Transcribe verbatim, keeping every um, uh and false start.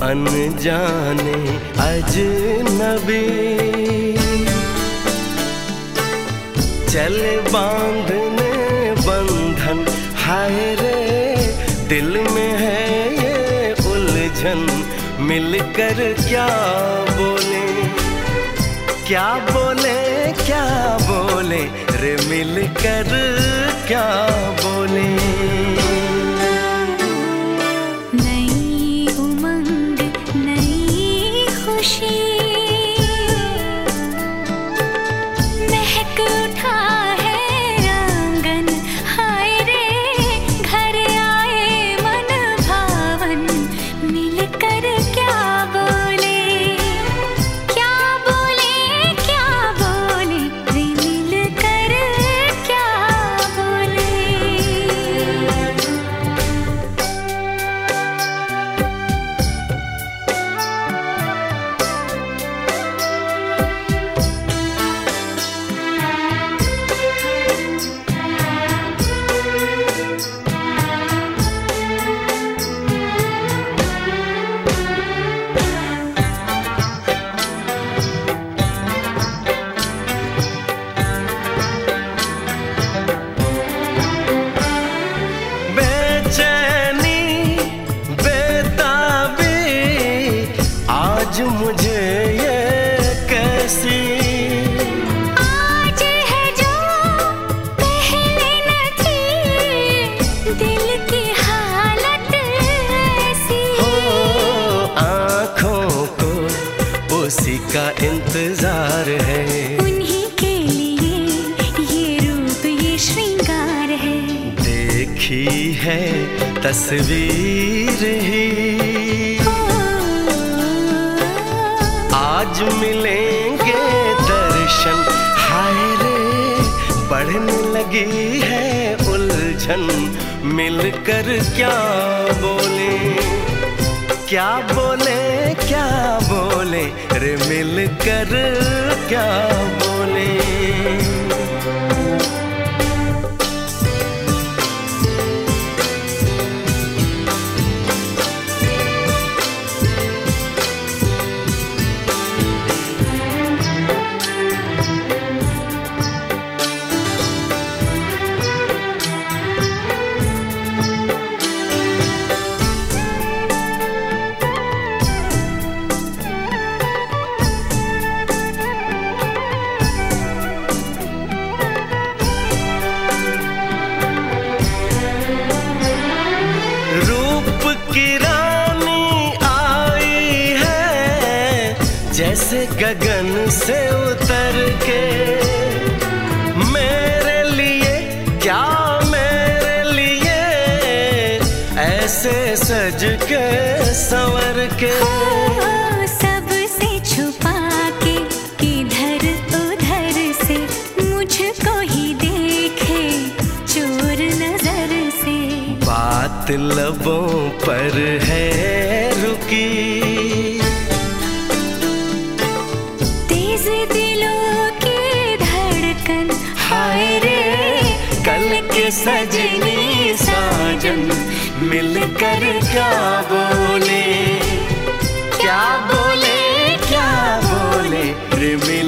अनजाने अजनबी, चले बांधने बंधन, हाय रे दिल में है ये उलझन, मिलकर क्या बोले क्या बोले क्या बोले रे, मिलकर क्या बोले। नई उमंग नई खुशी, महक उठा है आंगन, हाय रे घर आए मन भावन, मिलकर क्या बोले क्या बोले क्या बोले रे, मिलकर क्या बोले। आज मुझे ये कैसी, आज है जो पहले न थी, दिल की हालत ऐसी हो आँखों को उसी का इंतजार है, उन्हीं के लिए ये रूप ये श्रृंगार है, देखी है तस्वीर ही, आज मिलेंगे दर्शन, हाय रे बढ़ने लगी है उलझन, मिलकर क्या बोले क्या बोले क्या बोले रे, मिलकर क्या बोले। की रानी आई है जैसे गगन से उतर के, मेरे लिए क्या मेरे लिए ऐसे सज के संवर के, सबसे छुपा के किधर उधर से मुझको ही देखे चोर नजर से, बात लबों पर है रुकी, तेज दिलों की धड़कन, हाय रे कल के सजनी साजन, मिलकर क्या बोले क्या बोले क्या बोले रे, मिल